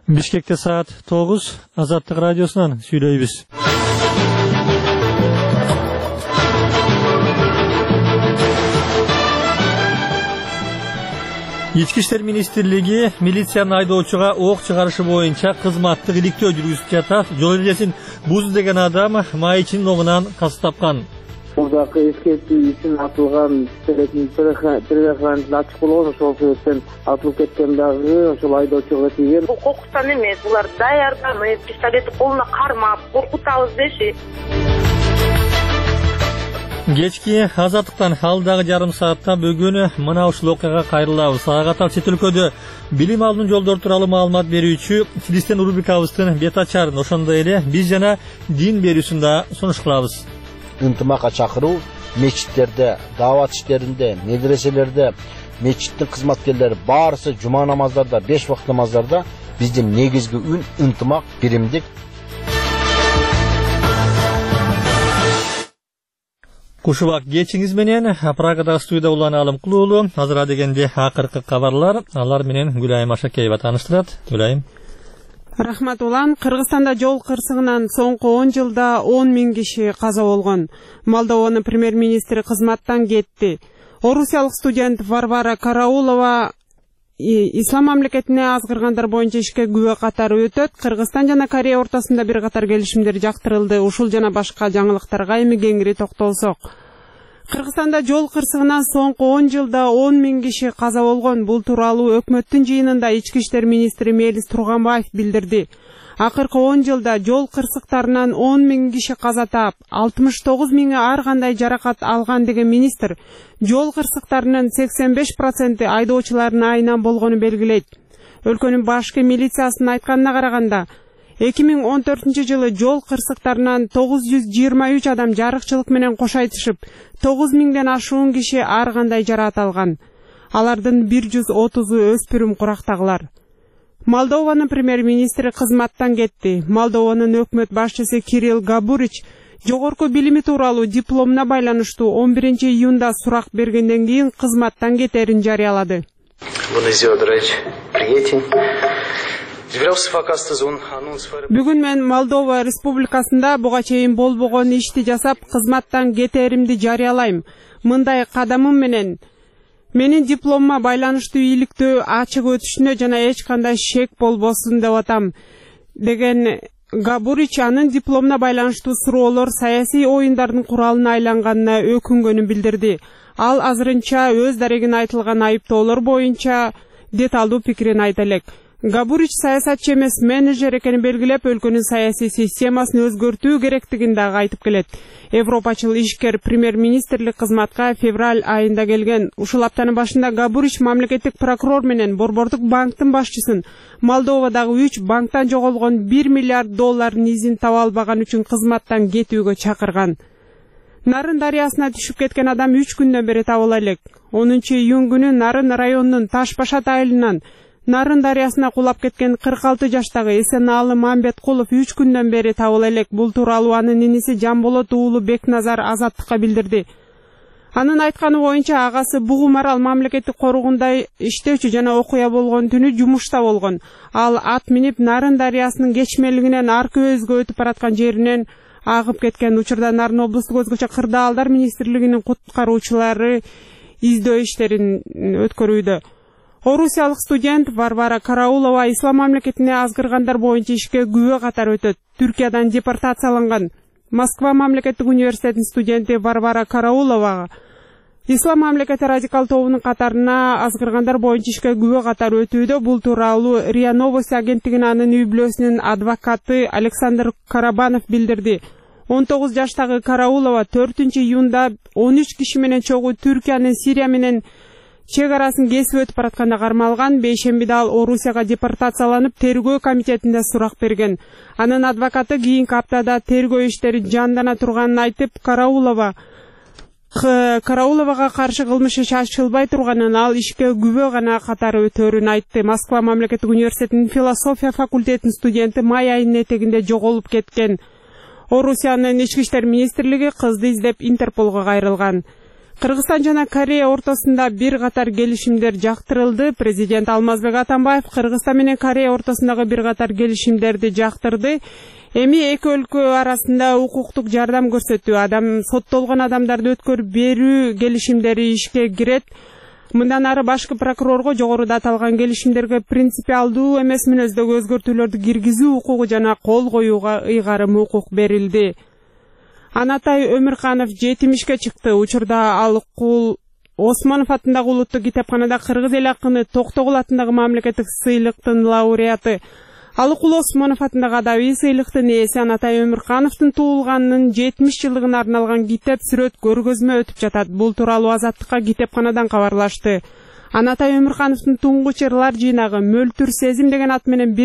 Бишкекте саат 9, Азаттык радиосунан сүйлөйбүз. Ички иштер министрлиги милициянын айдоочуга ок чыгарышы боюнча кызматтык иликтөө жүргүзүп жатат. Жол эрежесин бузду деген адам майчынын оңунан каза тапкан. Buradaki eskертүү için atılgan перехранитель açık болгон, ошол себептен атылып кеткен дагы ошол айдоочуга тийген. Бул кокустан эмес, булар даярданып, пистолетти колуна кармап, коркутабыз деши. Кечки Азаттыктан алдагы жарым саатта бүгүн мына ушул окуяга кайрылабыз. Ага катар чет өлкөдө билим алуунун жолдору тууралуу маалымат берүүчү Филистен рубрикабыздын бет ачарын, ошондой эле биз жана дин берүүсүн да сунуш кылабыз. Ынтымакка чакыруу мечиттерде, даават иштеринде, медреселерде, мечиттин кызматкерлери баарысы жума намаздарда, 5 вакыт намаздарда биздин негизги үн ынтымак, биримдик. Кушубак кечиңиз менен Прагада студияда улан алым кылуулу. Азыр дегенде акыркы кабарлар, алар менен Гүлайым Ашакеева тааныштырат. Гүлайым. Рахмат улан. Кыргызстанда жол кырсыгынан соңку 10 жылда 10 000 киши каза болгон. Молдованын премьер-министри кызматтан кетти. Орусиялык студент Варвара Караулова Ислам мамлекетине азгыргандар боюнча ишке күбө катары өтөт. Кыргызстан жана Корея ортосунда бир катар келишимдер жактырылды. Ушул жана башка жаңылыктарга эми кеңири токтолсок. Кыргызстанда жол кырсыгынан соңку 10 жылда 10 000 киши каза болгон. Бул тууралуу өкмөттүн жыйынында ички иштер министри Мелис Турганбаев билдирди. Акыркы 10 жылда жол кырсыктарынан 10 000 киши каза таап, 69 000 ар кандай жаракат алган деген министр жол кырсыктарынын 85% айдоочулардын айынан болгонун белгилейт. Өлкөнүн башкы милициясынын айтканына караганда 2014 жылы жол кырсыктарынан 923 адам жарыкчылык менен кош айтышып, 9 000ден ашуун киши ар кандай жаракат алган. Алардын 130-у өспүрүм курактагылар. Молдованын премьер-министри кызматтан кетти. Молдованын өкмөт башчысы Кирилл Габурич жогорку билими тууралуу дипломуна байланыштуу 11 июнда сурак бергенден кийин кызматтан кетерин жарыялады. Бүгүн мен Молдова республикасында буга чейин болбогон ишти жасап, кызматтан кетеримди жарыялайм. Мындай кадамым менен менин дипломума байланыштуу иликтөө ачык өтүшүнө жана эч кандай шек болбосун деп атам, деген Габурич анын дипломуна байланыштуу суроолор саясий оюндардын куралына айланганына өкүнгөнүн билдирди. Ал азырынча өз дарегине айтылган айыптоолор боюнча деталдуу пикирин айта элек. Габурич саясатчы эмес менеджер экенин белгилеп, өлкөнүн саясий системасын өзгөртүү керектигин дагы айтып келет. Европачыл ишкер премьер-министрлик кызматка февраль айында келген. Ушул аптанын башында Габурич мамлекеттик прокурор менен Борбордук банктын башчысын Молдовадагы 3 банктан жоголгон $1 миллиард изин таба албаган үчүн кызматтан кетүүгө чакырган. Нарын дарыясына түшүп кеткен адам 3 күндөн бери табыла элек. 10 июнь күнү Нарын районунун Ташбашат айылынан Нарын дарыясына кулап кеткен 46 жаштагы Эсенаалы Мамбеткулов 3 күндөн бери табыла элек. Бул тууралуу анын иниси Жамболот уулу Бекназар Азаттыкка билдирди. Анын айтканы боюнча агасы Бугумарал мамлекеттик коругунда иштөөчү жана окуя болгон түнү жумушта болгон. Ал ат минип Нарын дарыясынын кечмелигинен аркы өзгө өтүп бараткан жеринен агып кеткен. Учурда Нарын облустук өзгөчө кырдаалдар министрлигинин куткаруучулары издөө иштерин өткөрүүдө. Орусиялык студент Варвара Караулова Ислам мамлекетине азгыргандар боюнча ишке күбө катары өтөт. Түркиядан депортацияланган. Москва мамлекеттик университетинин студенти Варвара Караулова Ислам мамлекети радикал тобунун катарына азгыргандар боюнча ишке күбө катары өтүүдө. Бул тууралуу РИА Новости агенттигинин анын үй-бүлөсүнүн адвокаты Александр Карабанов билдирди. 19 жаштагы Караулова 4 июнда 13 киши менен чогуу Түркиянын Сирия менен чек арасын кесип өтүп баратканда кармалган. Бейшембиде ал Орусияга депортацияланып, тергөө комитетинде сурак берген. Анын адвокаты кийинки аптада тергөө иштери жандана турганын айтып, Карауловага каршы кылмыш иш ачылбай турганын, ал ишке күбө гана катары өтөрүн айтты. Москва мамлекеттик университетинин философия факультетинин студенти май айынын этегинде жоголуп кеткен. Орусиянын ички иштер министрлиги кызды издеп Интерполго кайрылган. Кыргызстан жана Корея ортосунда бир катар келишимдер жактырылды. Президент Алмазбек Атамбаев Кыргызстан менен Корея ортосундагы бир катар келишимдерди жактырды. Эми эки өлкө арасында укуктук жардам көрсөтүү, соттолгон адамдарды өткөрүп берүү келишимдери ишке кирет. Мындан ары башкы прокурорго жогоруда аталган келишимдерге принципиалдуу эмес мүнөздөгү өзгөртүүлөрдү киргизүү укугу жана кол коюуга ыйгарым укук берилди. Анатай Өмүрканов 70-ке чыкты. Учурда ал Кул Осмонов атындагы улуттук китепканада кыргыз эл акыны Токтогул атындагы мамлекеттик сыйлыктын лауреаты. Ал Кул Осмонов атындагы адабий сыйлыктын ээси Анатай Өмүркановдун туулганынын 70 жылдыгына арналган китеп сүрөт көргөзмө өтүп жатат. Бул тууралуу Азаттыкка китепканадан кабарлашты. Анатай Өмүркановдун туңгуч ырлар жыйнагы Мөлтүр сезим деген ат менен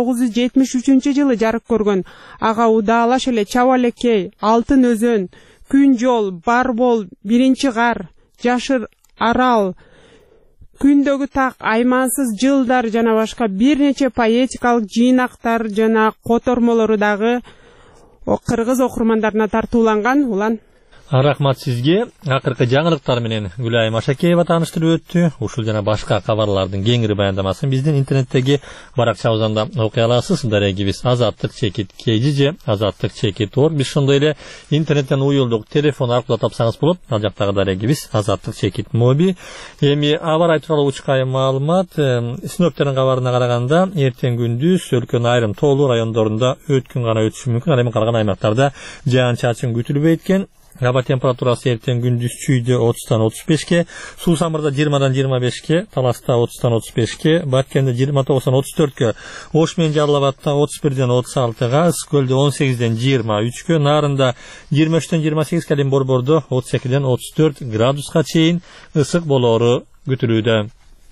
1973-жылы жарык көргөн. Ага Удаалаш эле Чабалекей, Алтын өзөн, Күн жол, Барбол, Биринчи кар, Жашыр арал, Күндөгү так, Аймансыз жылдар жана башка бир нече поэтикалык жыйнактар жана котормолору дагы кыргыз окурмандарына тартууланган. Улан Рахмат сизге. Акыркы жаңылыктар менен Гүлайым Ашакеева тааныштырып өттү. Ушул жана башка кабарлардын кеңири баяндамасын биздин интернеттеги баракчабыздан окуй аласыз. Дарегибиз azatlik.kg, azatlik.org. Биз ошондой эле интернеттен уюлдук телефон аркылуу тапсаңыз болот. Ал жактагы дарегибиз azatlik.mobi. Эми аба ырайы тууралуу учкайым маалымат. Синоптиктердин кабарына караганда эртең күндүз өлкөнүн айрым тоолуу райондорунда өткүн гана өтүшү мүмкүн. Ал эми калган аймактарда жаан-чачын күтүлбөйт экен. Аба температурасы эртең күндүз Чүйдө 30-тан 35ке, Суу Самырда 20-дан 25ке, Таласта 30-тан 35ке, Баткенде 29-тан 34ке, Ош менен Жалал Абадта 31-ден 36га, Ысык-Көлдө 18-ден 23ке, Нарында 23-тен 28ке, ал эми Борбордо 32-ден 34 градуска чейин ысык болоору күтүлүүдө.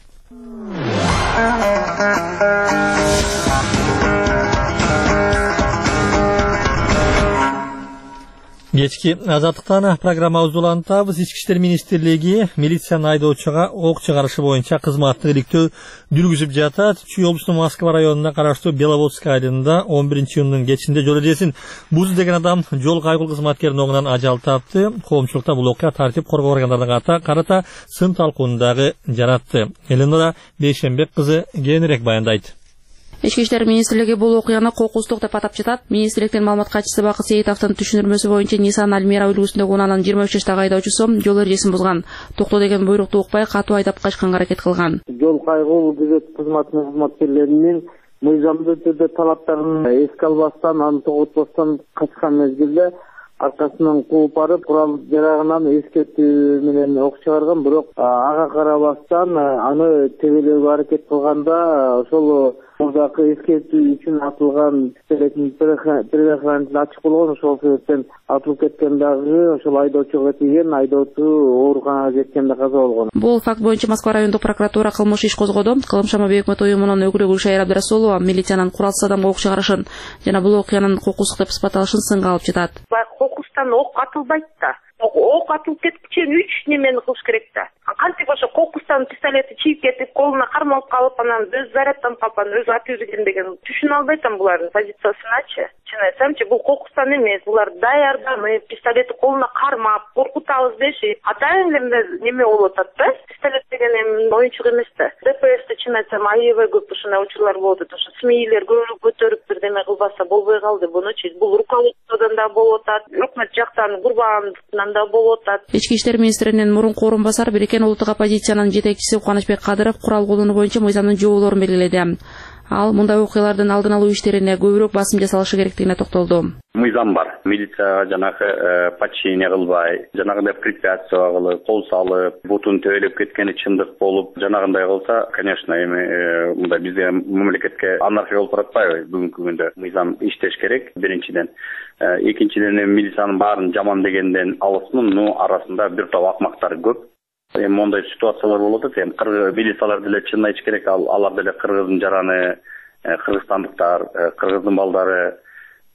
Кечки Азаттыктан программабызды улантабыз. Ички иштер министрлиги милициянын айдоочуга ок чыгарышы боюнча кызматтык иликтөө жүргүзүп жатат. Чүй облусунун Москва районуна караштуу Беловодская айылында 11-июндун кечинде жол эрежесин бузду деген адам жол кайгыл кызматкеринин оңунан ажал тапты. Коомчулукта бул окуя тартип коргоо органдарына карата сын талкууну дагы жаратты. Эленора Бейшенбек кызы кененирээк баяндайт. Ички иштер министрлиги бул окуяны кокустук деп атап жатат. Министрликтин маалымат катчысы Бакыт Сейитовдун түшүндүрмөсү боюнча Nissan Almera үлгүсүндөгү унаанын 23 жаштагы айдоочусу жол эрежесин бузган. Токто деген буйрукту укпай катуу айдап качканга аракет кылган. Жол кайгыл күзөт кызматынын кызматкерлеринин мыйзамдуу түрдө талаптарын эске албастан, аны тоготпостон качкан мезгилде аркасынан кууп барып, курал жарагынан эскертүү менен ок чыгарган, бирок ага карабастан аны тебелөөгө аракет кылганда ошол мурдакы эскертүү үчүн атылган предохранитель ачык болгон, ошол себептен атылып кеткен дагы ошол айдоочуга тийген, айдоочу ооруканага жеткенде каза болгон. Бул факт боюнча Москва райондук прокуратура кылмыш иш козгоду. Кылымшама Бейөкмөт уюмунун өкүлү Гүлшайыр Абдрасулова милициянын куралсыз адамга ок чыгарышын жана бул окуянын кокустук деп сыпатталышын сынга алып жатат. Кокустан ок атылбайт да. Ок атылып кеткиче 3 немени кылыш керек да. Кантип ошо кокустан пистолетти чийип кетип, колуна кармалып калып, анан өз зарядтан калып, өз аты үзүлген деген түшүнө албайтам булардын позициясыначы. Чын айтсамчы, бул кокустан эмес, булар даярданып, пистолетти колуна кармап, коркутабыз деши. Атайын неме болуп атат да. Пистолет деген эми оюнчук эмес да. ДПСте чын айтсам аябай көп ушундай учурлар болуп атат. Ошо СМИлер көбүрөөк көтөрүп бир неме кылбаса болбой калды. Бунучу бул руководстводон да болуп атат, өкмөт жактан курбандыктан да болуп атат. Ички иштер министринин мурунку орун басары Бириккен улуттук оппозициянын жетекчиси Кубанычбек Кадыров курал колдонуу боюнча мыйзамдын жоболорун белгиледи. Ал мындай окуялардын алдын алуу иштерине көбүрөөк басым жасалышы керектигине токтолду. Мыйзам бар. Милицияга жанагы подчинение кылбай, жанагындай препятствия кылып, кол салып, бутун төбөлөп кеткени чындык болуп, жанагындай кылса, конечно, эми мындай бизде мамлекетке анархия болуп баратпайбы бүгүнкү күндө. Мыйзам иштеш керек биринчиден. Экинчиден милициянын баарын жаман дегенден алысмын, арасында бир топ акмактар көп. Мондай ситуациялар болуп атат. Милициялар деле чын айтыш керек, алар деле кыргыздын жараны, кыргызстандыктар, кыргыздын балдары,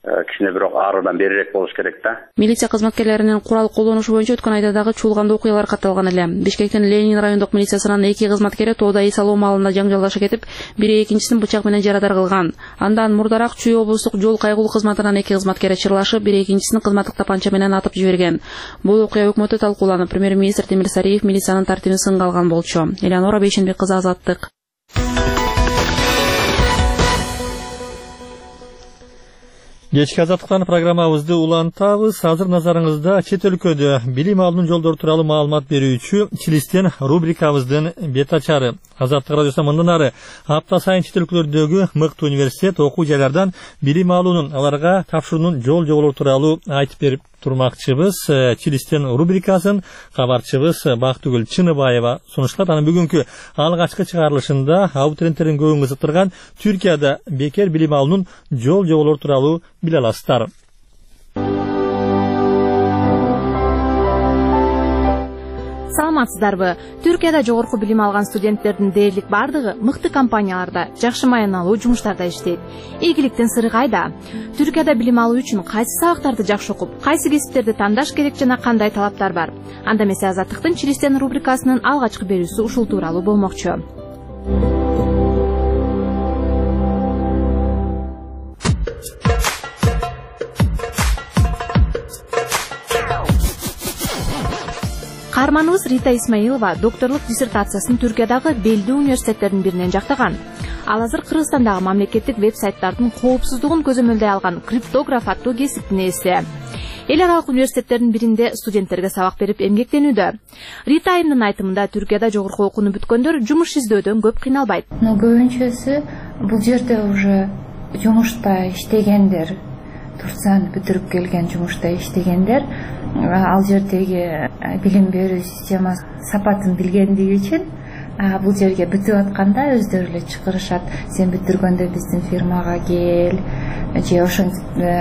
кичине бирок арыдан берирээк болуш керек да. Милиция кызматкерлеринин курал колдонушу боюнча өткөн айдагы чуулгандуу окуялар катталган эле. Бишкектин Ленин райондук милициясынын 2 кызматкери тоодо эс алуу маалында жаңжалдашып кетип, бири экинчисин бычак менен жарадар кылган. Андан мурдараак Чүй облустук жол кайгылуу кызматынын 2 кызматкери чырлашып, бири экинчисин кызматтык тапанча менен атып жиберген. Бул окуя өкмөттө талкууланып, премьер-министр Темир Сариев милициянын тартибин сынга алган болчу. Элеонора Бейшенбек кызы, Азаттык. Кечки Азаттыктан программабызды улантабыз. Азыр назарыңызда чет өлкөдө билим алуунун жолдору тууралуу маалымат берүүчү Чилистен рубрикабыздын бет ачары. Азаттык радиосу мындан ары апта сайын чет өлкөлөрдөгү мыкты университет, окуу жайлардан билим алуунун, аларга тапшыруунун жол-жоболору тууралуу айтып берип турмакчыбыз. Чилистен рубрикасын кабарчыбыз Бактыгүл Чыныбаева сунушталат. Анын бүгүнкү алгачкы чыгарылышында абитуриенттердин көбүн кызыктырган Түркияда бекер билим алуунун жол-жоболору тууралуу биле аласыздар. Саламатсыздарбы? Түркияда жогорку билим алган студенттердин дээрлик бардыгы мыкты компанияларда, жакшы маяналуу жумуштарда иштейт. Ийгиликтин сыры кайда? Түркияда билим алуу үчүн кайсы сабактарды жакшы окуп, кайсы кесиптерди тандаш керек жана кандай талаптар бар? Анда эмесе Азаттыктын Чилистен рубрикасынын алгачкы берүүсү ушул тууралуу болмокчу. Каарманыбыз Рита Исмаилова докторлук диссертациясын Түркиядагы белдүү университеттердин биринен жактаган. Ал азыр Кыргызстандагы мамлекеттик веб-сайттардын коопсуздугун көзөмөлдөй алган криптограф аттуу кесиптин ээси. Эл аралык университеттердин биринде студенттерге сабак берип эмгектенүүдө. Рита айымдын айтымында Түркияда жогорку окууну бүткөндөр жумуш издөөдөн көп кыйналбайт. Көбүнчөсү бул жерде уже жумушта иштегендер, Турцияны бүтүрүп келген жумушта иштегендер, ал жердеги билим берүү системасы сапатын билгендиги үчүн бул жерге бүтүп атканда өздөрү эле чакырышат. Сен бүтүргөндө биздин фирмага кел, же ошентип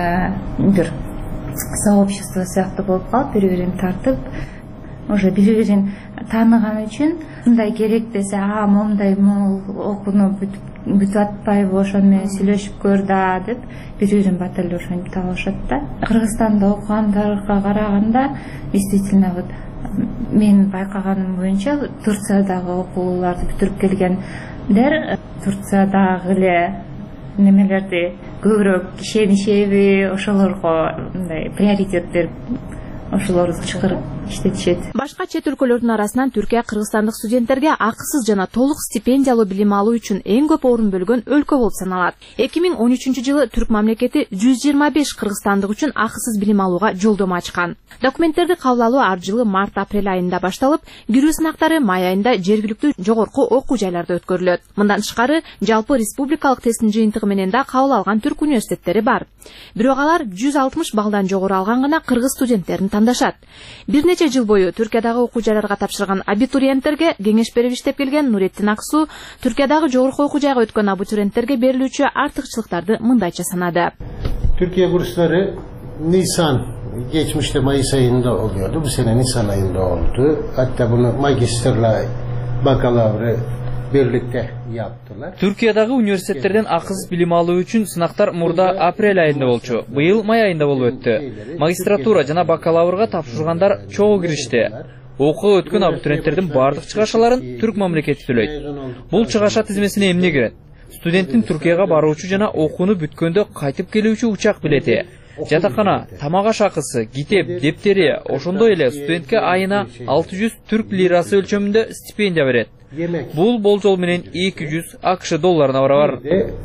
бир сообщество сыяктуу болуп калып, бири-бирин тартып, уже бири-бирин тааныган үчүн мындай керек десе, момундай окууну бүтүп атпайбы, ошону менен сүйлөшүп көр да деп бири-бирин бат эле ошентип табышат да. Кыргызстанда окугандарга караганда действительно вот мен байкаганым боюнча Турциядагы окууларды бүтүрүп келгендер Турциядагы эле немелерди көбүрөөк ишенишеби, ошолорго мындай приоритет берип ошолорду чыгарып иштетишет. Башка чет өлкөлөрдүн арасынан Түркия кыргызстандык студенттерге акысыз жана толук стипендиялуу билим алуу үчүн эң көп орун бөлгөн өлкө болуп саналат. 2013-жылы түрк мамлекети 125 кыргызстандык үчүн акысыз билим алууга жолдомо ачкан. Документтерди кабыл алуу ар жылы март-апрель айында башталып, кирүү сынактары май айында жергиликтүү жогорку окуу жайларда өткөрүлөт. Мындан тышкары, жалпы республикалык тесттин жыйынтыгы менен да кабыл алган түрк университеттери бар. Бирок алар 160 балдан жогору алган гана кыргыз студенттерин тандашат. Бир нече жыл бою Түркиядагы окуу жайларга тапшырган абитуриенттерге кеңеш берип иштеп келген Нуреттин Аксу Түркиядагы жогорку окуу жайга өткөн абитуриенттерге берилүүчү артыкчылыктарды мындайча санады. Türkiye bursları Nisan, geçmişte Mayıs ayında oluyordu. Bu sene Nisan ayında oldu. Hatta bunu magisterla bakalavrı birlikte yaptılar. Türkiye'dagi университеттерден акысыз билим алуу үчүн сынактар мурда апрель айында болчу. Быйыл май айында болуп өттү. Магистратура жана бакалаврга тапшыргандар чогуу киришти. Окуу өткөн абитуриенттердин бардык чыгашаларын түрк мамлекети төлөйт. Бул чыгаша тизмесине эмне кирет? Студенттин Түркияга баруучу жана окууну бүткөндө кайтып келүүчү учак билети, жатакана, тамак аш акысы, китеп, дептери, ошондой эле студентке айына 600 түрк лирасы өлчөмүндө стипендия берет. Бул болжол менен 200 AQSh долларына барабар.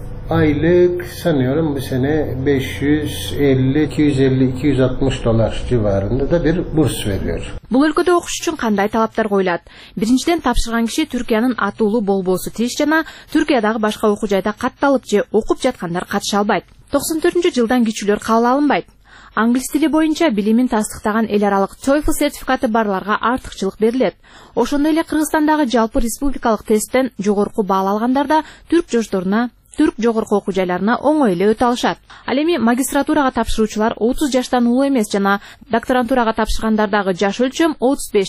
Aylık sanıyorum bu sene 550, 250, 260 dolar civarında da bir burs veriyor. Бул өлкөдө окуш үчүн кандай талаптар коюлат? Биринчиден, тапшырган киши Түркиянын атуулуу болбоосу тийиш жана Түркиядагы башка окуу жайда катталып же окуп жаткандар катыша албайт. 94-жылдан кичүүлөр кабыл алынбайт. Англис тили боюнча билимин тастыктаган эл аралык TOEFL сертификаты барларга артыкчылык берилет. Ошондой эле Кыргызстандагы жалпы республикалык тесттен жогорку баал алгандар да түрк жошторуна, түрк жогорку окуу жайларына оңой эле өтө алышат. Ал эми магистратурага тапшыруучулар 30 жаштан улуу эмес жана докторантурага тапшыргандардагы жаш өлчөм 35 жаш.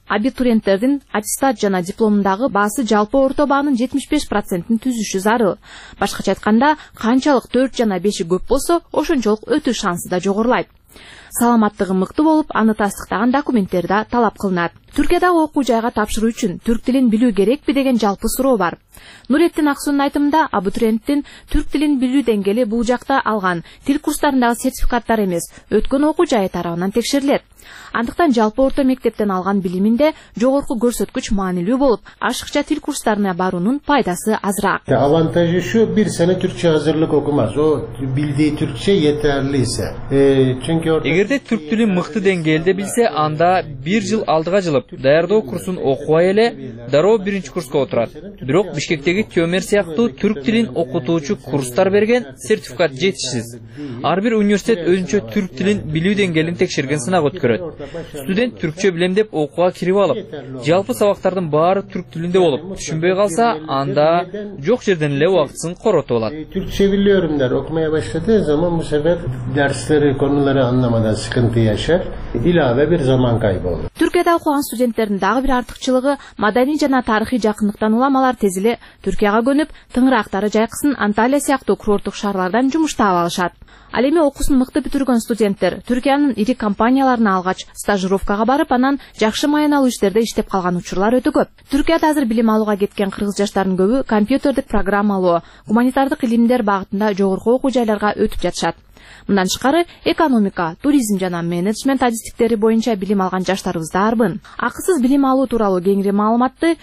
абитуриенттердин аттестат жана дипломундагы баасы жалпы орто баанын 75%-ин түзүшү зарыл. Башкача айтканда, канчалык 4 жана 5 көп болсо, ошончолук өтүү шансы да жогорулайт. Саламаттыгы мыкты болуп, аны тастыктаган документтер да талап кылынат. Түркиядагы окуу жайга тапшыруу үчүн түрк тилин билүү керекпи деген жалпы суроо бар. Нуретдин Аксунун айтымында, абитуриенттин түрк тилин билүү деңгээли бул жакта алган тил курстарындагы сертификаттар эмес, өткөн окуу жайы тарабынан текшерилет. Андыктан жалпы орто мектептен алган билиминде жогорку көрсөткүч маанилүү болуп, ашыкча тил курстарына баруунун пайдасы азыраак. Avantajı şu, bir sene Türkçe hazırlık okumaz. O bildiği Türkçe yeterliyse. Эгерде түрк тилин мыкты деңгээлде билсе, анда 1 жыл алдыга жылып, даярдоо курсун окубай эле дароо 1-чи курска отурат. Бирок Бишкектеги Төмер сыяктуу түрк тилин окутуучу курстар берген сертификат жетишсиз. Ар бир университет өзүнчө түрк тилин билүү деңгээлин текшерген сынак өткөрөт. Студент түркчө билем деп окууга кирип алып, жалпы сабактардын баары түрк тилинде болуп, түшүнбөй калса, анда жок жерден эле убактысын коротуп алат. Türkçe biliyorum der. Okumaya başladığı zaman bu sefer dersleri, konuları anlamadan sıkıntı yaşar. İlave bir zaman kaybı olur. Түркияда окуган студенттердин дагы бир артыкчылыгы маданий жана тарыхый жакындыктан уламалар тез эле Түркияга көнүп, тыңыраактары жайкысын Анталия сыяктуу курорттук шаарлардан жумуш таап алышат. Ал эми окуусун мыкты бүтүргөн студенттер Түркиянын ири компанияларына алгач стажировкага барып, анан жакшы маяналуу иштерде иштеп калган учурлар өтө көп. Түркияда азыр билим алууга кеткен кыргыз жаштарынын көбү компьютердик программалоо, гуманитардык илимдер багытында жогорку окуу жайларга өтүп жатышат. Мындан тышкары экономика, туризм жана менеджмент адистиктери боюнча билим алган жаштарыбыз да арбын. Акысыз билим алуу тууралуу кеңири маалыматты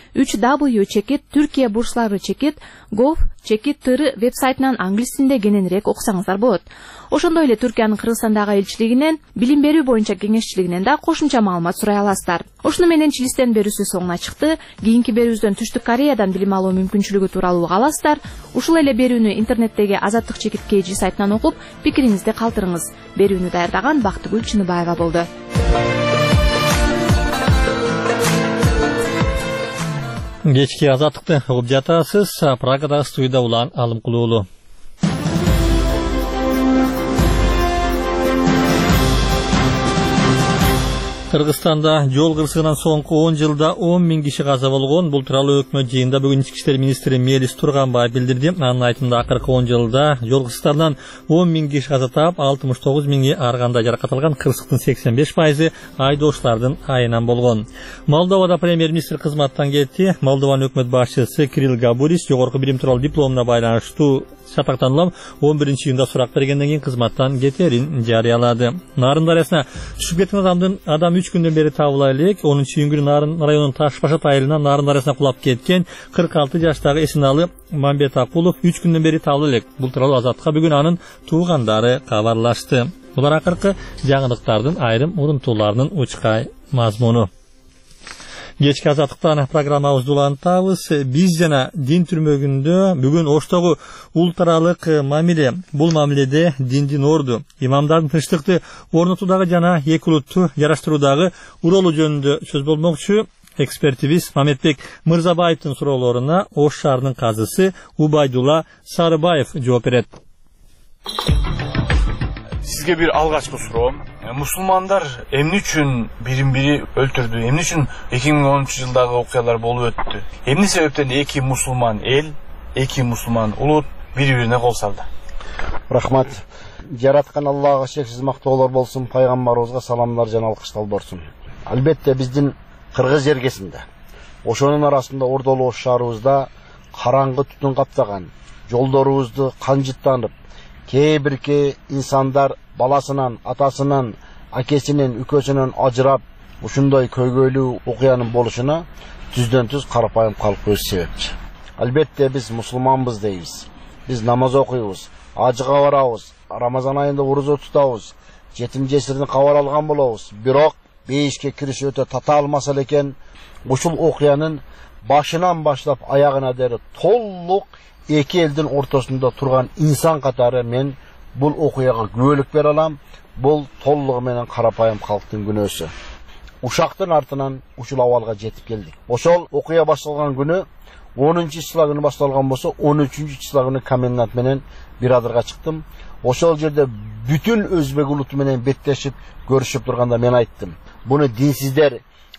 3w.turkiya.gov.tr вебсайтынан англис тилинде кененирээк окусаңыздар болот. Ошондой эле Түркиянын Кыргызстандагы элчилигинен, билим берүү боюнча кеңешчилигинен да кошумча маалымат сурай аласыздар. Ошону менен Чилистен берүүсү соңуна чыкты. Кийинки берүүбүздөн Түштүк Кореядан билим алуу мүмкүнчүлүгү тууралуу уга аласыздар. Ушул эле берүүнү интернеттеги Азаттык чекит KG сайтынан окуп, пикириңизди калтырыңыз. Берүүнү даярдаган Бактыгүл Чыныбаева болду. Кечки Азаттыкты угуп жатасыз. Прагадагы студияда Улан Алымкулуулу. Кыргызстанда жол кырсыгынан соңку 10 жылда 10 000 киши каза болгон. Бул тууралуу өкмөт жыйынында бүгүн Ички иштер министри Мелис Турганбаев билдирди. Анын айтымында акыркы 10 жылда жол кырсыктарынан 10 000 киши каза таап, 69 000 ар кандай жаракат алган. Кырсыктын 85% айдоочулардын айынан болгон. Молдовада премьер-министр кызматтан кетти. Молдованын өкмөт башчысы Кирилл Габурис жогорку билим тууралуу дипломуна байланыштуу шатактанылып 11-июнда сурак бергенден кийин кызматтан кетерин жарыялады. Нарын дарыясына түшүп кеткен адам 3 күндөн бери табыла элек. 10-июнь күнү Нарын районунун Ташбашат айылынан Нарын дарыясына кулап кеткен 46 жаштагы Эсеналы Мамбет Акулов 3 күндөн бери табыла элек. Бул тууралуу Азатка бүгүн анын туугандары кабарлашты. Булар акыркы жаңылыктардын айрым урунтууларынын учкай мазмуну. Кечки Азаттыктан программабызды улантабыз. Биз жана дин түрмөгүндө бүгүн Оштогу улуттаралык мамиле. Бул мамиледе диндин орду, имамдардын тынчтыкты орнотуудагы жана эки улутту жараштыруудагы уролу жөнүндө сөз болмокчу. Экспертибиз Мамедбек Мырзабаевдин суроолоруна Ош шаарынын казысы Убайдулла Сарыбаев жооп берет. Sizge bir algaçkı sorum. Musulmanlar emni üçün birin-biri öldürdü? Emni üçün 2013 yıldagı okuyalar bolup öttü? Emni sebepten iki musulman el, iki musulman ulut bir-birine kol saldı? Rahmat. Yaratkan Allah'a şeksiz maktollar bolsun, Peygamberimize salamlar jana alkışlar bolsun. Albatta bizdin Kırgız yergesinde, oşonun arasında Ordolu Oş şаарыбызda karangı tutun kaptagan, жолдорубузду канжыттанып, кээ-бирки инсандар баласынан, атасынан, акесинен, үкөсүнөн ажырап, ушундай көйгөйлүү окуянын болушуна түздөн-түз карапайым калк өз себепчи. Албетте биз мусулманбыз дейбиз. Биз намаз окуйбуз, ажыга барабыз, Рамазан айында уруза тутабыз, жетим жесирдин кабар алган болобуз. Бирок бейишке кириш өтө татаал маселе экен. Ушул окуянын башынан баштап аягына дейин толук эки элдин ортосунда турган инсан катары мен бул окуяга күбөлүк бере алам. Бул толугу менен карапайым калктын күнөөсү. Ушактын артынан ушул абалга жетип келдик. Ошол окуя башталган күнү 10-числа күнү башталган болсо 13-числа күнү комендант менен бирадырга чыктым. Ошол жерде бүтүн өзбек улуту менен беттешип көрүшүп турганда мен айттым. Буну динсиздер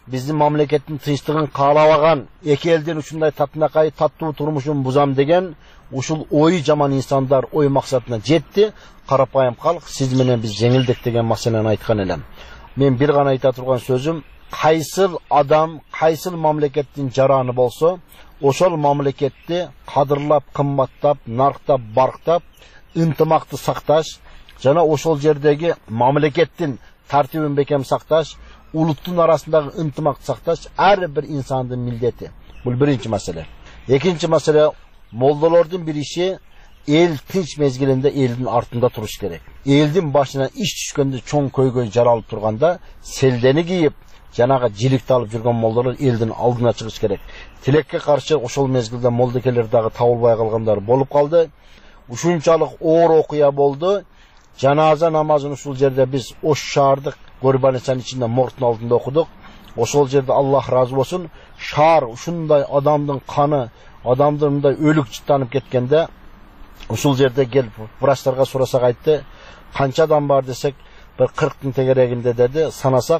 биздин мамлекеттин тынчтыгын каалабаган, эки элдин ушундай татынакай таттуу турмушун бузам деген ушул ой жаман инсандар ой максатына жетти. Карапайым калк, сиз менен биз жеңилдик деген маселени айткан элем. Мен бир гана айта турган сөзүм, кайсыл адам, кайсыл мамлекеттин жараны болсо, ошол мамлекетти кадырлап, кымбаттап, нарктап, барктап, ынтымакты сакташ жана ошол жердеги мамлекеттин тартибин бекем сакташ, улуттун арасындагы ынтымакты сакташ ар бир инсандын милдети. Бул биринчи маселе. Экинчи маселе, молдолордун бир иши эл тынч мезгилинде элдин артында туруш керек. Элдин башына иш түшкөндө чоң көйгөй жаралып турганда селдени кийип, жанага жиликти алып жүргөн молдолор элдин алдына чыгыш керек. Тилекке каршы ошол мезгилде молдекелер дагы табылбай калгандар болуп калды. Ушунчалык оор окуя болду. Жаназа намазын ушул жерде биз Ош шаардык Горбанычан ичинде мордун алдында окудук. Ошол жерде Аллах разы болсун, шаар ушундай адамдын каны, адамдын мындай өлүк жыттанып кеткенде ушул жерде келип врачтарга сурасак айтты, канча адам бар десек, bir 40'ın tegerегинде dedi, sanasak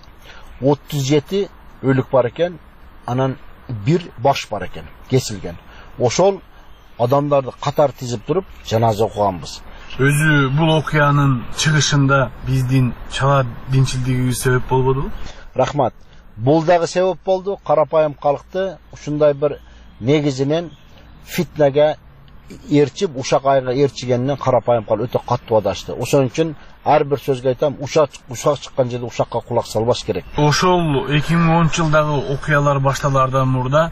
37 ölük бар eкен, anan bir baş бар eкен, kesilgen. Oşol adamları katar tizip durup cenaze okuganбыз. Özü bu okuyanın çıkışında bizdin çala dinçildiği sebep bolbodu? Rahmat. Bul dagı sebep boldu. Karapayım kalktı. Uşunday bir negizinen fitnege erçip uşak ayına erçigenden Karapayım kal öte kattu adaştı. Oşun için her bir sözge aytam uşak çıkkan жерде uşakka kulak salbaş gerek. Oşol 2010 yıldağı okuyalar baştalardan burada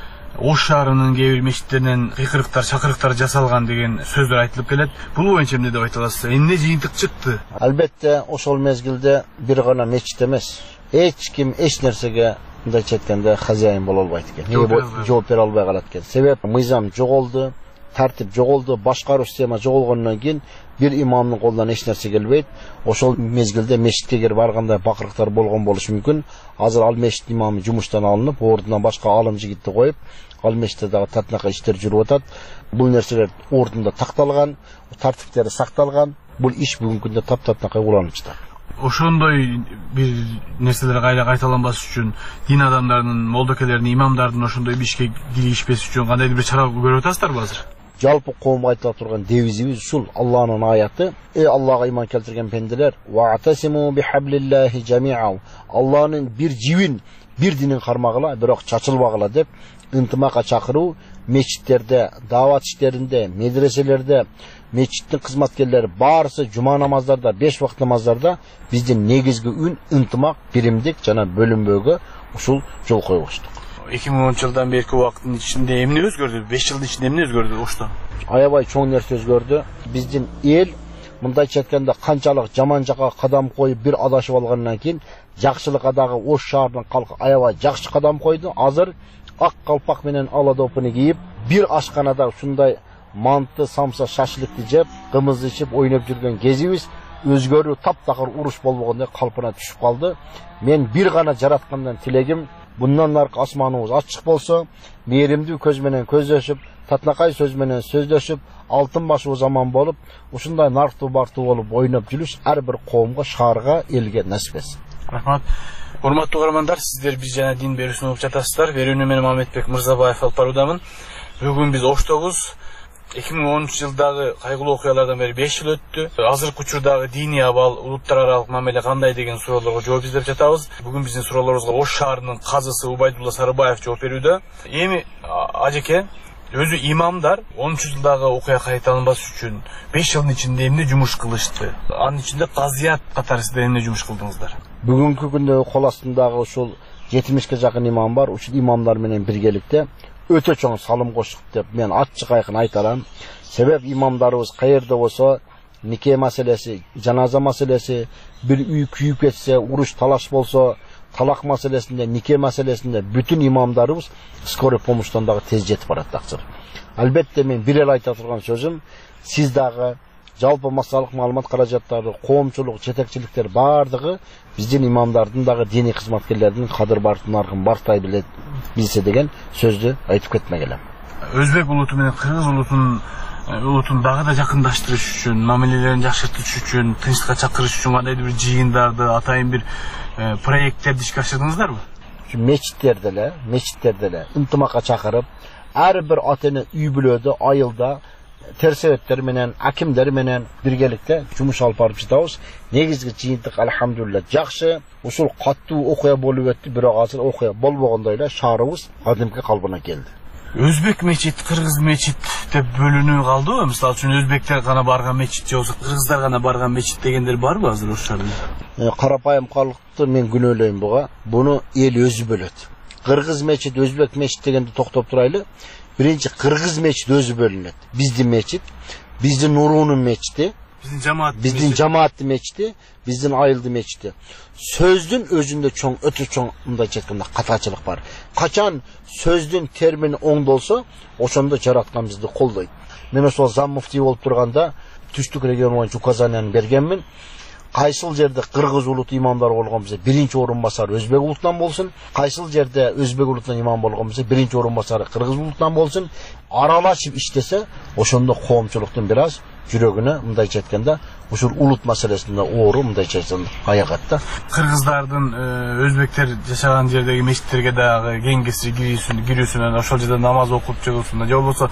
Oş şаарынын кээ бир мешиттеринен кыйкырыктар, чакырыктар жасалган деген сөздөр айтылып келет. Бул боюнча эмне деп айта аласыз? Эмне жыйынтык чыкты? Албетте, ошол мезгилде бир гана мечит эмес. Эч ким эч нерсеге мындайча айтканда хозяин боло албайт экен. Жооп бере албай калат экен. Себеп мыйзам жоголду, тартип жоголду, башкаруу система жоголгондон кийин bir imamның колунан эч нерсе келбейт. Ошол мезгилде мешитке барганда бакырыктар болгон болушу мүмкүн. Азыр ал мешит имамы жумуштан алынып, ордунан башка алым жигитти коюп, ал мешитте дагы татынака иштер жүрүп атат. Бул нерселер ордунда такталган, тартиптери сакталган. Бул иш бүгүнкү күндө таптатынака уланып жатат. Ошондой бир нерселер кайра кайталанбас үчүн дин адамдарынын, молдокелердин, имамдардын ошондой бишке киришпес үчүн кандай бир чара көрүп атасыздарбы азыр? Жалпы коомго айтылып турган девизибиз ушул Аллахнын аяты. Аллага иман келтирген пенделер, вa'tasimu bihablillahi jami'an. Аллахнын бир жибин, бир динин кармагыла, бирок чачылбагыла деп ынтымакка чакыруу, мечиттерде, дават иштеринде, медреселерде, мечиттин кызматкерлери баарысы жума намаздарда, 5 вакыт намаздарда биздин негизги үн ынтымак, биримдик жана бөлүнбөөгө ушул жол койбуштук. 2010 жылдан берки убакыттын ичинде эмне өзгөрдү? 5 жылдын ичинде эмне өзгөрдү Ошто? Аябай чоң нерсе өзгөрдү. Биздин эл мындайча айтканда канчалык жаман жакка кадам коюп бир адашып алгандан кийин жакшылыкка дагы Ош шаарынын калкы аябай жакшы кадам койду. Азыр ак калпак менен ала допуну кийип, бир ашканада ушундай манты, самса, шашлыкты жеп, кымыз ичип, ойноп жүргөн кезибиз өзгөрүү таптакыр уруш болбогондой калпына түшүп калды. Мен бир гана жараткандан тилегим bundan arka asmanımız açık bolsa, meyrimdi köz menen közдөшүп, татынакай söz menen сөздөшүп, алтын başı o zaman bolup, ушундай нартуу бартуу болуп ойноп жүрүш ар бир коомго, шаарга, элге насип этсин. Рахмат. Урматтуу көрөрмандар, сиздер биз жана дин берүүсүн угуп жатасыздар. Берүүнү мен Мамедбек Мырзабаев алып баруудамын. Бүгүн биз Оштобуз. 2010 жылдагы кайгылуу окуялардан бери 5 жыл өттү. Азыркы учурдагы диний абал, улуттар аралык мамиле кандай деген суроолорго жооп издеп жатабыз. Бүгүн биздин суроолорубузга Ош шаарынын казысы Убайдулла Сарыбаев жооп берүүдө. Эми ажеке, өзү имамдар 10 жылдагы окуя кайталанбас үчүн 5 жылдын ичинде эмне жумуш кылышты? Анын ичинде казият катары сиздер эмне жумуш кылдыңыздар? Бүгүнкү күндө кол астындагы ушул 70ке жакын имам бар. Ушул имамдар менен биргеликте өтө чоң салым коштук деп мен ачык айкын айта алам. Себеп имамдарыбыз каерде болсо нике маселеси, жаназа маселеси, бир үй күйүп кетсе, уруш талаш болсо, талак маселесинде, нике маселесинде бүтүн имамдарыбыз скорый помощьтон дагы тез жетип барат такчыр. Албетте мен бир эле айта турган сөзүм, сиз дагы жалпы массалык маалымат каражаттары, коомчулук, жетекчиликтер бардыгы биздин имамдардын дагы диний кызматкерлердин кадыр барты-наркын бартай билсе деген сөздү айтып кетмек элем. Өзбек улуту менен кыргыз улутун дагы да жакындаштырыш үчүн, мамилелерин жакшыртыш үчүн, тынчтыкка чакырыш үчүн кандайдыр бир жыйындарды, атайын бир проекттерди ишке ашырдыңыздарбы? meçitlerdeler ıntımaka çakırıp her bir atını üy bölödü ayılda tersevetler menen, akimler menen birgelikte jumuş alıp barıp жатабыз. Негизги жыйынтык алхамдулилlah жакшы. Ушул каттуу окуя болуп өттү, бирок азыр окуя болбогондой эле шаарыбыз кадимки калыбына келди. Өзбек мечит, кыргыз мечит деп бөлүнүү калдыбы? Мисалы үчүн өзбектер гана барган мечит же болбосо кыргыздар гана барган мечит дегендер барбы азыр ош шаарында? Карапайым калыкты мен күнөөлөйм буга. Буну эл өзү бөлөт. Кыргыз мечит, өзбек мечит дегенди токтоп турайлы. Birinci Kırgız meçit özü bölünür. Bizde meçit, bizde Nurun'un meçiti, bizde cemaatli meçiti, bizde ayıldı meçiti. Sözdün özünde çoğun, ötü çoğunda çetkinde kataçılık var. Kaçan sözdün termini oңda olsa, o sonunda jaratkan bizde koldaydı. Men o zam mufti olup durganda, Түштүк регион боюнча указанияны бергенмин. Кайсыл жерде кыргыз улут имамдар болгон бизе биринчи орун басар өзбек улутунан болсун, кайсыл жерде өзбек улутунан имам болгон бизе биринчи орун басары кыргыз улутунан болсун, аралашып иштесе, ошондо коомчулуктун бир аз жүрөгүнө мындайча айтканда ушул улут маселесинде оору мындайча айтканда аягат да. Кыргыздардын өзбектер жашаган жердеги мечиттерге дагы кеңгеси кирүүсүнөн ошол жерде намаз окуп чыгуусунда же болбосо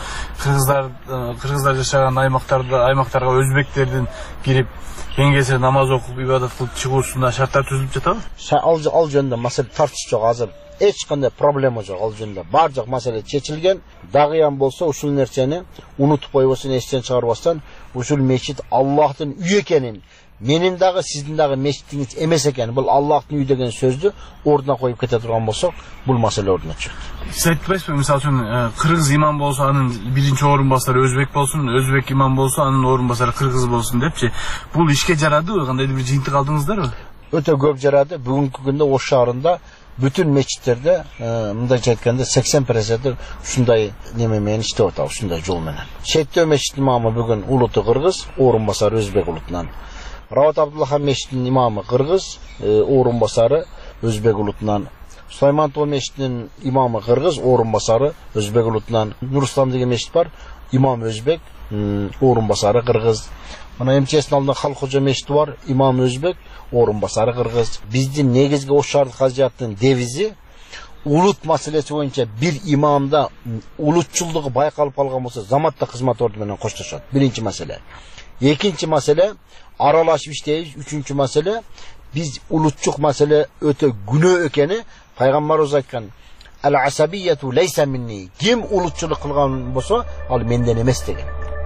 кыргыздар жашаган аймактарга өзбектердин кирип кеңгесе намаз окуп ибадат кылып чыгуусунда шарттар түзүлүп жатабы? Ал жөнүндө маселе тартыш жок азыр. Эч кандай проблема жок ал жөнүндө. Бардык маселе чечилген. Дагыян болсо ушул нерсени унутуп койбосун, эстен чыгарбастан ушул мечит Аллахтын үйү экенин, менин дагы сиздин дагы мечитиңиз эмес экен, бул Аллахтын үйү деген сөздү ордуна коюп кете турган болсок, бул маселе ордуна чыгат. Сиз айтпайсызбы, мисалы үчүн кыргыз имам болсо анын биринчи орун басары өзбек болсун, өзбек имам болсо анын орун басары кыргыз болсун депчи. Бул ишке жарадыбы? Кандайдыр бир жыйынтык алдыңыздарбы? Өтө көп жарады. Бүгүнкү күндө Ош шаарында bütün meçitlerде мындайча айтканда 80% ушундай неме менен иштеп атат, ушундай жол менен. Шеттөө мечитинин имамы бүгүн улуту кыргыз, орун басары өзбек улутунан. Рават Абдуллахан мечитинин имамы кыргыз, орун басары өзбек улутунан. Сулаймантоо мечитинин имамы кыргыз, орун басары өзбек улутунан. Нурислам деген мечит бар, имам өзбек, орун басары кыргыз. Мына МЧСтин алдында Халкожо мечити бар, имам өзбек, орун басары кыргыз. Биздин негизги Ош шаардык хажаттын девизи улут маселеси боюнча бир имамда улутчулдугу байкалып калган болсо заматта кызмат орду менен коштошот. Биринчи маселе. Экинчи маселе аралашып иштейбиз. Үчүнчү маселе биз улутчук маселе өтө күнөө экени пайгамбарыбыз айткан ал-асабияту лейса минни. Ким улутчулук кылган болсо ал менден эмес деген.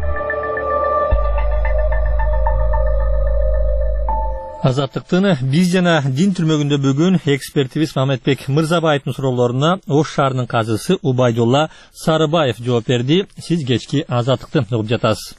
Азаттыктын биз жана дин түрмөгүндө бүгүн экспертибиз Мамедбек Мырзабаевдин суроолоруна Ош шаарынын казысы Убайдулла Сарыбаев жооп берди. Сиз кечки Азаттыкты угуп жатасыз.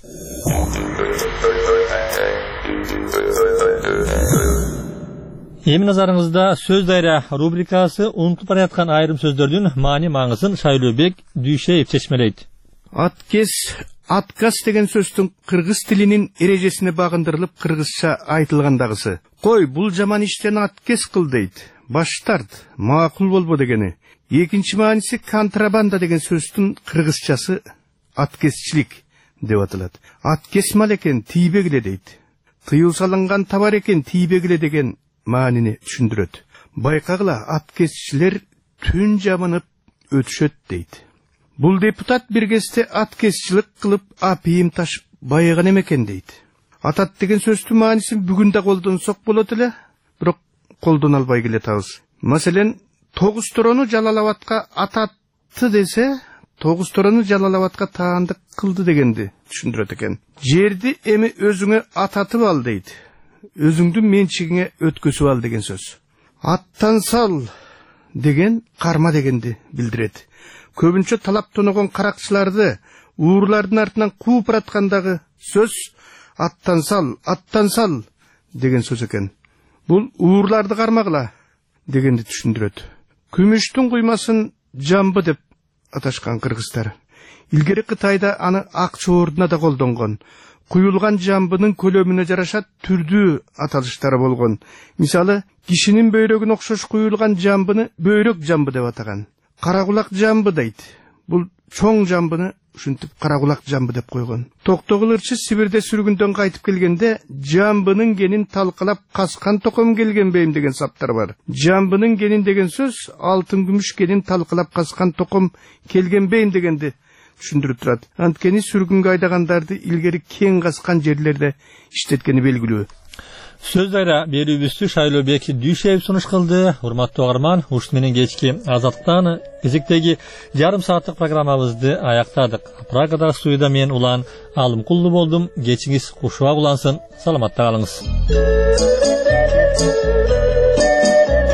Эми назарыңызда сөз дайра рубрикасы унутуп бараткан айрым сөздөрдүн маани маңызын Шайлообек Дүйшеев чечмелейт. Отказ деген сөздің кыргыз тилинин эрежесине багындырылып кыргызча айтылгандагысы. Кой, бул жаман иштен отказ кыл дейт. Баш тарт, макул болбо дегени. Экинчи мааниси контрабанда деген сөздүн кыргызчасы отказчилик деп аталат. Отказ мал экен, тийбегиле дейт. Тыюу салынган товар экен, тийбегиле деген маанини түшүндүрөт. Байкагыла, отказчилер түн жамынып өтүшөт дейт. Бул депутат бир кезде отказчылык кылып апийим ташып байыган экен дейт. Атат деген сөздүн маанисин бүгүн да колдонсок болот эле, бирок колдоно албай келатабыз. Маселен, тогуз торону Жалалабадка ататты десе, тогуз торону Жалалабадка таандык кылды дегенди түшүндүрөт экен. Жерди эми өзүңө ататып ал дейт. Өзүңдүн менчигиңе өткөзүп ал деген сөз. Аттан сал деген карма дегенди билдирет. Көбүнчө талап тоногон каракчыларды уурлардын артынан кууп бараткандагы сөз аттан сал деген сөз экен. Бул уурларды кармагыла дегенди түшүндүрөт. Күмүштүн куймасын жамбы деп аташкан кыргыздар. Илгери Кытайда аны акча ордуна да колдонгон. Куюлган жамбынын көлөмүнө жараша түрдүү аталыштары болгон. Мисалы, кишинин бөйрөгүнө окшош куюлган жамбыны бөйрөк жамбы деп атаган. Каракулак жамбы дейт. Бул чоң жамбыны ушинтип кара кулак жамбы деп койгон. Токтогул-ырчы Сибирде сүргүндөн кайтып келгенде жамбынын генин талкалап каскан током келгенбейм деген саптар бар. Жамбынын генин деген сөз алтын күмүш генин талкалап каскан током келгенбейм дегенди түшүндүрүп турат. Анткени сүргүнгө айдагандарды илгери кең каскан жерлерде иштеткени белгилүү. Сөз айра берүүбүздү Шайлообек Дүйшеев сунуш кылды. Урматтуу угарман, ушт менен кечки Азаттыктан кезектеги жарым сааттык программабызды аяктадык. Прагада студияда мен Улан Алымкулду болдум. Кечиңиз кушуа улансын. Саламатта калыңыз.